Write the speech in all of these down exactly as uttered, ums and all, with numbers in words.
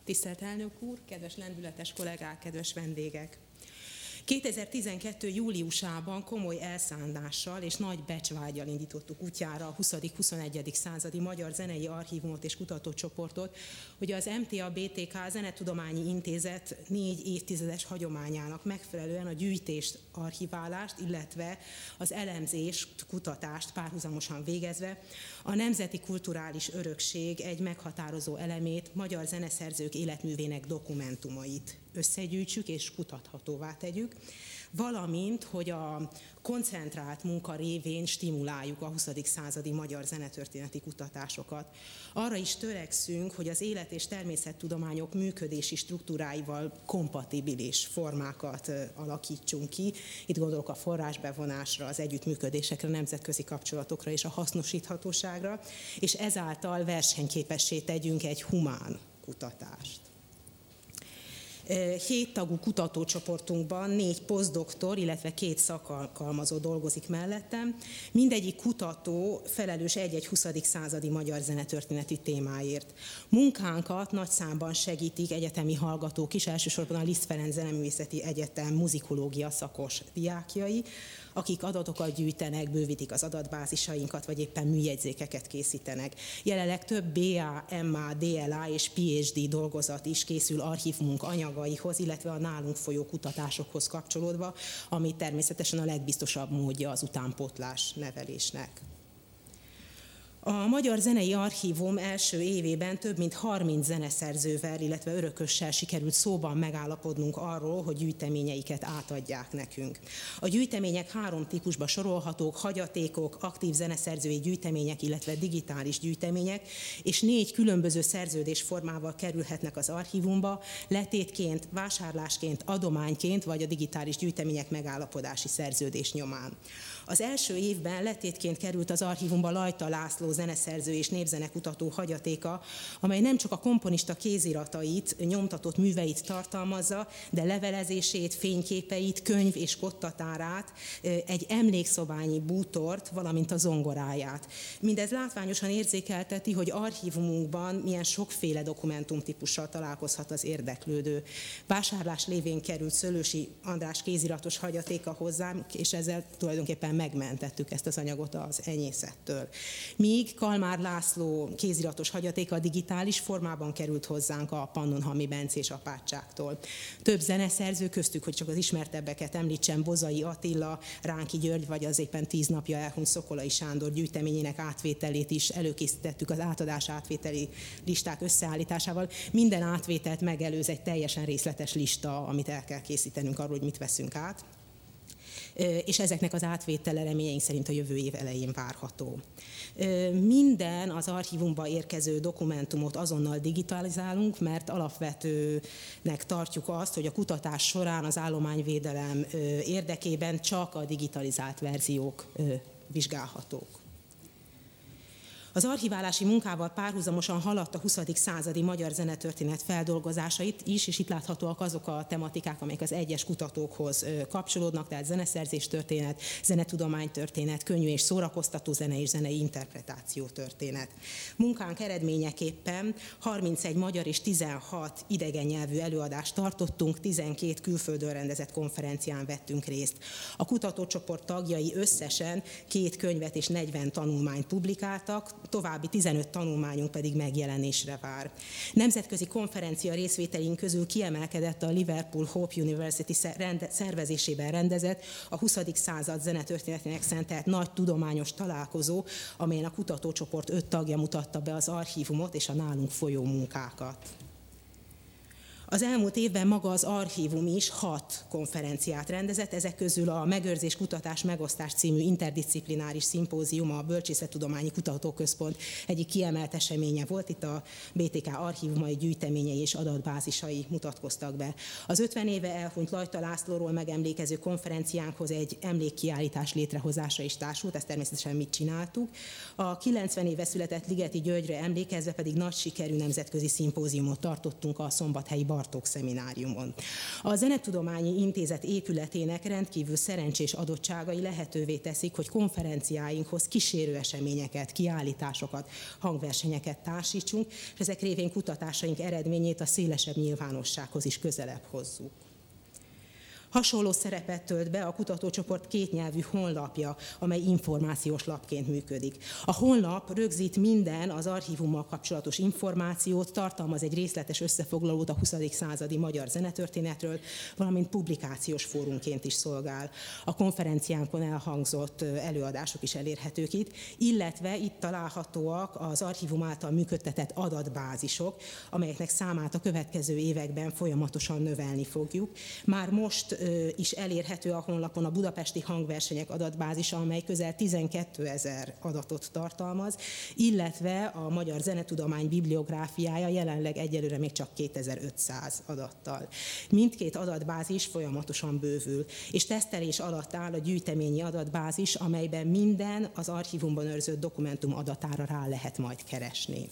Tisztelt elnök úr, kedves lendületes kollégák, kedves vendégek! kétezer-tizenkettő. júliusában komoly elszántással és nagy becsvággyal indítottuk útjára a huszadik-huszonegyedik századi Magyar Zenei Archívumot és Kutatócsoportot, hogy az em té á bé té ká Zenetudományi Intézet négy évtizedes hagyományának megfelelően a gyűjtést, archiválást, illetve az elemzést, kutatást párhuzamosan végezve a nemzeti kulturális örökség egy meghatározó elemét, magyar zeneszerzők életművének dokumentumait összegyűjtsük és kutathatóvá tegyük, valamint, hogy a koncentrált munka révén stimuláljuk a huszadik századi magyar zenetörténeti kutatásokat. Arra is törekszünk, hogy az élet- és természettudományok működési struktúráival kompatibilis formákat alakítsunk ki. Itt gondolok a forrásbevonásra, az együttműködésekre, nemzetközi kapcsolatokra és a hasznosíthatóságra, és ezáltal versenyképessé tegyünk egy humán kutatást. Hét tagú kutatócsoportunkban négy posztdoktor, illetve két szakalkalmazott dolgozik mellettem. Mindegyik kutató felelős egy-egy huszadik századi magyar zenetörténeti témáért. Munkánkat nagy számban segítik egyetemi hallgatók is, elsősorban a Liszt Ferenc Zeneművészeti Egyetem muzikológia szakos diákjai, akik adatokat gyűjtenek, bővítik az adatbázisainkat, vagy éppen műjegyzékeket készítenek. Jelenleg több bé á, em á, dé el á és pé há dé dolgozat is készül archívumunk anyagaihoz, illetve a nálunk folyó kutatásokhoz kapcsolódva, ami természetesen a legbiztosabb módja az utánpótlás nevelésnek. A Magyar Zenei Archívum első évében több mint harminc zeneszerzővel, illetve örökössel sikerült szóban megállapodnunk arról, hogy gyűjteményeiket átadják nekünk. A gyűjtemények három típusba sorolhatók: hagyatékok, aktív zeneszerzői gyűjtemények, illetve digitális gyűjtemények, és négy különböző szerződésformával kerülhetnek az archívumba: letétként, vásárlásként, adományként, vagy a digitális gyűjtemények megállapodási szerződés nyomán. Az első évben letétként került az archívumba Lajta László zeneszerző és népzenekutató hagyatéka, amely nem csak a komponista kéziratait, nyomtatott műveit tartalmazza, de levelezését, fényképeit, könyv és kottatárát, egy emlékszobányi bútort, valamint a zongoráját. Mindez látványosan érzékelteti, hogy archívumunkban milyen sokféle dokumentumtípussal találkozhat az érdeklődő. Vásárlás lévén került Szőlősi András kéziratos hagyatéka hozzám, és ezzel tulajdonképpen megmentettük ezt az anyagot az enyészettől. Míg Kalmár László kéziratos hagyatéka a digitális formában került hozzánk a Pannonhalmi Bencés apátságtól. Több zeneszerző, köztük, hogy csak az ismertebbeket említsem, Bozai Attila, Ránki György, vagy az éppen tíz napja elhunyt Szokolai Sándor gyűjteményének átvételét is előkészítettük az átadás átvételi listák összeállításával. Minden átvételt megelőz egy teljesen részletes lista, amit el kell készítenünk arról, hogy mit veszünk át, és ezeknek az átvétele reményeink szerint a jövő év elején várható. Minden az archívumba érkező dokumentumot azonnal digitalizálunk, mert alapvetőnek tartjuk azt, hogy a kutatás során az állományvédelem érdekében csak a digitalizált verziók vizsgálhatók. Az archiválási munkával párhuzamosan haladt a huszadik századi magyar zenetörténet feldolgozásait is, és itt láthatóak azok a tematikák, amelyek az egyes kutatókhoz kapcsolódnak, tehát zeneszerzéstörténet, zenetudománytörténet, könnyű és szórakoztató zene és zenei interpretáció történet. Munkánk eredményeképpen harmincegy magyar és tizenhat idegen nyelvű előadást tartottunk, tizenkét külföldön rendezett konferencián vettünk részt. A kutatócsoport tagjai összesen két könyvet és negyven tanulmányt publikáltak, további tizenöt tanulmányunk pedig megjelenésre vár. Nemzetközi konferencia részvételink közül kiemelkedett a Liverpool Hope University szervezésében rendezett a huszadik század zenetörténetének szentelt nagy tudományos találkozó, amelyen a kutatócsoport öt tagja mutatta be az archívumot és a nálunk folyó munkákat. Az elmúlt évben maga az archívum is hat konferenciát rendezett, ezek közül a Megőrzés, Kutatás, Megosztás című interdisziplináris szimpózium, a Bölcsészettudományi Kutatóközpont egyik kiemelt eseménye volt. Itt a bé té ká archívumai gyűjteményei és adatbázisai mutatkoztak be. Az ötven éve elhunyt Lajta Lászlóról megemlékező konferenciánkhoz egy emlékkiállítás létrehozása is társult, ezt természetesen mit csináltuk. A kilencven éve született Ligeti Györgyre emlékezve pedig nagy sikerű nemzetközi szimpóziumot tartottunk a szombathelyi Bartók Szemináriumon. A Zenetudományi Intézet épületének rendkívül szerencsés adottságai lehetővé teszik, hogy konferenciáinkhoz kísérő eseményeket, kiállításokat, hangversenyeket társítsunk, és ezek révén kutatásaink eredményét a szélesebb nyilvánossághoz is közelebb hozzuk. Hasonló szerepet tölt be a kutatócsoport kétnyelvű honlapja, amely információs lapként működik. A honlap rögzít minden az archívummal kapcsolatos információt, tartalmaz egy részletes összefoglalót a huszadik századi magyar zenetörténetről, valamint publikációs fórumként is szolgál. A konferenciánkon elhangzott előadások is elérhetők itt, illetve itt találhatóak az archívum által működtetett adatbázisok, amelyeknek számát a következő években folyamatosan növelni fogjuk. Már most is elérhető a honlapon a budapesti hangversenyek adatbázisa, amely közel tizenkétezer adatot tartalmaz, illetve a magyar zenetudomány bibliográfiája jelenleg egyelőre még csak kétezer-ötszáz adattal. Mindkét adatbázis folyamatosan bővül, és tesztelés alatt áll a gyűjteményi adatbázis, amelyben minden az archívumban őrzött dokumentum adatára rá lehet majd keresni.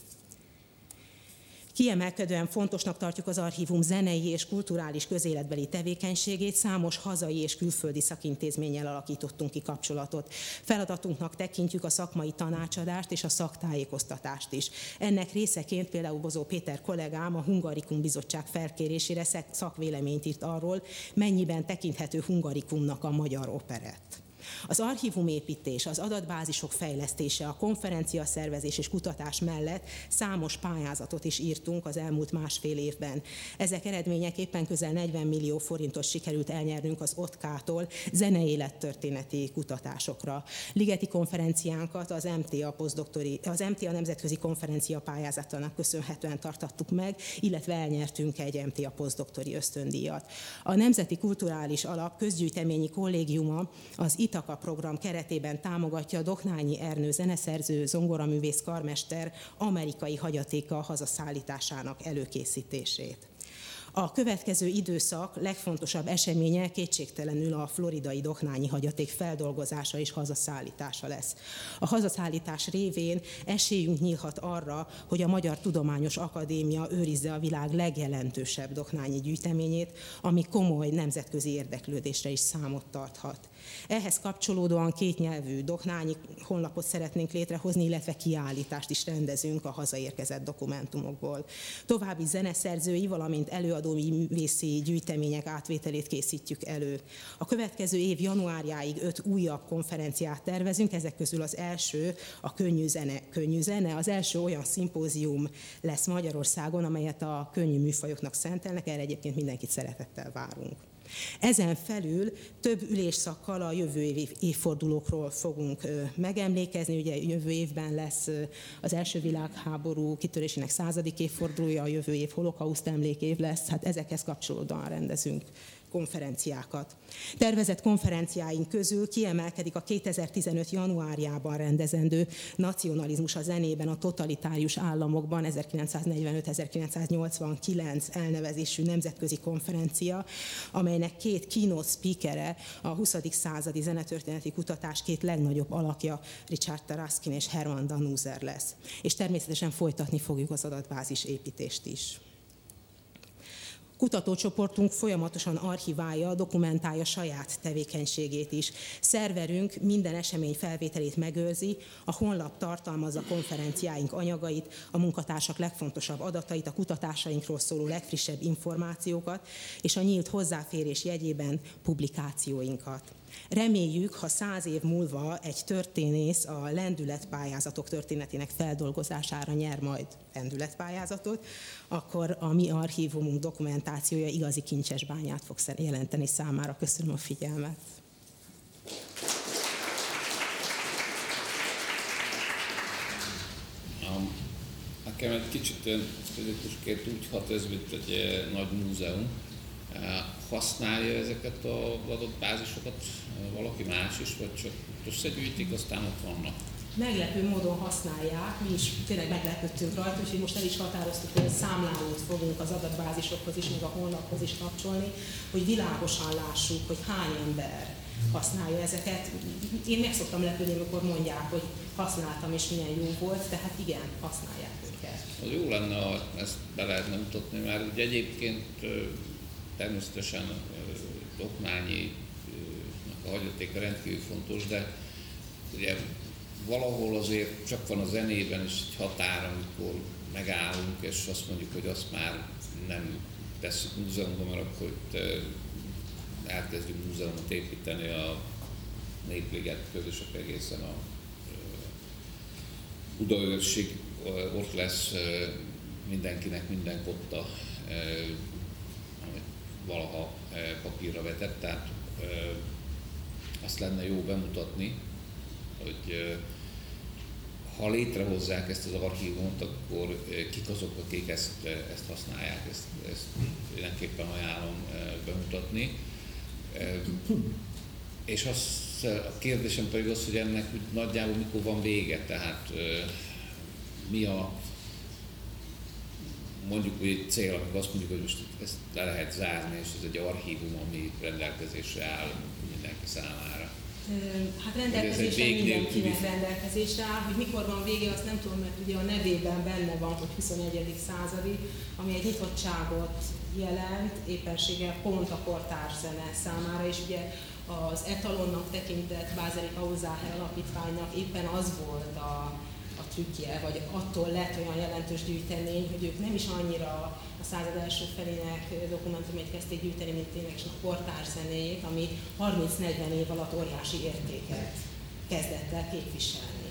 Kiemelkedően fontosnak tartjuk az archívum zenei és kulturális közéletbeli tevékenységét, számos hazai és külföldi szakintézménnyel alakítottunk ki kapcsolatot. Feladatunknak tekintjük a szakmai tanácsadást és a szaktájékoztatást is. Ennek részeként például Bozó Péter kollégám a Hungarikum Bizottság felkérésére szakvéleményt írt arról, mennyiben tekinthető Hungarikumnak a magyar operett. Az archívumépítés, az adatbázisok fejlesztése, a konferenciaszervezés és kutatás mellett számos pályázatot is írtunk az elmúlt másfél évben. Ezek eredményeképpen közel negyven millió forintot sikerült elnyernünk az o té ká-tól zeneélettörténeti kutatásokra. Ligeti konferenciánkat az em té á, posztdoktori, az em té á nemzetközi konferencia pályázatának köszönhetően tartattuk meg, illetve elnyertünk egy em té á posztdoktori ösztöndíjat. A Nemzeti Kulturális Alap közgyűjteményi kollégiuma az Itaka program keretében támogatja a Doknányi Ernő zeneszerző, zongoraművész karmester amerikai hagyatéka hazaszállításának előkészítését. A következő időszak legfontosabb eseménye kétségtelenül a floridai doknányi hagyaték feldolgozása és hazaszállítása lesz. A hazaszállítás révén esélyünk nyílhat arra, hogy a Magyar Tudományos Akadémia őrizze a világ legjelentősebb doknányi gyűjteményét, ami komoly nemzetközi érdeklődésre is számot tarthat. Ehhez kapcsolódóan kétnyelvű doknányi honlapot szeretnénk létrehozni, illetve kiállítást is rendezünk a hazaérkezett dokumentumokból. További zeneszerzői, valamint előadói művészi gyűjtemények átvételét készítjük elő. A következő év januárjáig öt újabb konferenciát tervezünk, ezek közül az első a könnyű zene, könnyű zene. Az első olyan szimpózium lesz Magyarországon, amelyet a könnyű műfajoknak szentelnek, erre egyébként mindenkit szeretettel várunk. Ezen felül több ülésszakkal a jövő év évfordulókról fogunk megemlékezni. Ugye jövő évben lesz az első világháború kitörésének századik évfordulója, a jövő év holokauszt emlékév lesz, hát ezekhez kapcsolódóan rendezünk konferenciákat. Tervezett konferenciáink közül kiemelkedik a kétezer-tizenöt januárjában rendezendő Nacionalizmus a zenében a totalitárius államokban ezerkilencszáznegyvenöt-ezerkilencszáznyolcvankilenc elnevezésű nemzetközi konferencia, amelynek két keynote speakere, a huszadik századi zenetörténeti kutatás két legnagyobb alakja, Richard Taraskin és Herman Danuser lesz. És természetesen folytatni fogjuk az adatbázis építést is. Kutatócsoportunk folyamatosan archiválja, dokumentálja saját tevékenységét is. Szerverünk minden esemény felvételét megőrzi, a honlap tartalmazza konferenciáink anyagait, a munkatársak legfontosabb adatait, a kutatásainkról szóló legfrissebb információkat, és a nyílt hozzáférés jegyében publikációinkat. Reméljük, ha száz év múlva egy történész a lendületpályázatok történetének feldolgozására nyer majd lendületpályázatot, akkor a mi archívumunk dokumentációja igazi kincses bányát fog jelenteni számára. Köszönöm a figyelmet. Nekem egy kicsit fizikusként úgy hat ez, mint egy nagy múzeum. Használja ezeket az adatbázisokat valaki más is, vagy csak összegyűjtik, aztán ott vannak? Meglepő módon használják, mi is tényleg meglepődtünk rajta, úgyhogy most el is határoztuk, hogy számlálót fogunk az adatbázisokhoz is, meg a honlaphoz is kapcsolni, hogy világosan lássuk, hogy hány ember használja ezeket. Én meg szoktam lepődni, amikor mondják, hogy használtam és milyen jó volt, tehát igen, használják őket. ezeket. Az jó lenne, ha ezt be lehetne mutatni, mert ugye egyébként természetesen okmányi a hagyatéka rendkívül fontos, de ugye valahol azért csak van a zenében is egy határ, amikor megállunk, és azt mondjuk, hogy azt már nem tesszük múzeumban, mert akkor itt elkezdjük múzeumot építeni a Népligettől, és akkor egészen a Budaörsig ott lesz mindenkinek minden kotta, amit valaha papírra vetett, tehát azt lenne jó bemutatni, hogy ha létrehozzák ezt az archívumot, akkor kik azok, akik ezt, ezt használják, ezt, ezt mindenképpen ajánlom bemutatni. És az, a kérdésem pedig az, hogy ennek nagyjából mikor van vége, tehát mi a mondjuk egy cél, amikor azt mondjuk, hogy most ezt le lehet zárni, és ez egy archívum, ami rendelkezésre áll mindenki számára. Hát rendelkezésre mindenkinek rendelkezésre áll, hogy mikor van vége, azt nem tudom, mert ugye a nevében benne van, hogy huszonegyedik századi, ami egy nyitottságot jelent, éppenséggel pont a kortárs zene számára, és ugye az etalonnak tekintett Bázeli Pauzáher alapítványnak éppen az volt a, a trükkje, vagy attól lett olyan jelentős gyűjtemény, hogy ők nem is annyira a század első felének dokumentumait kezdték gyűjteni, mint tényleg a kortárs zenéjét, ami harminc-negyven év alatt óriási értéket kezdett el képviselni.